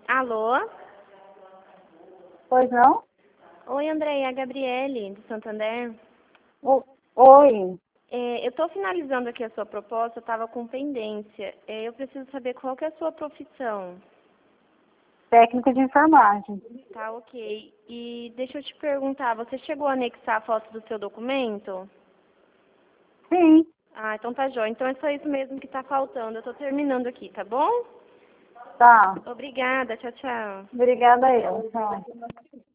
Alô? Pois não? Oi, André, é a Gabriele, do Santander. Oi, Eu estou finalizando aqui a sua proposta, eu estava com pendência. Eu preciso saber qual que é a sua profissão. técnico de enfermagem. Tá, ok. E deixa eu te perguntar, você chegou a anexar a foto do seu documento? Sim, Ah, então tá jóia. Então é só isso mesmo que está faltando. Eu estou terminando aqui, tá bom? tá. Obrigada, tchau, tchau. Obrigada eu. Tchau.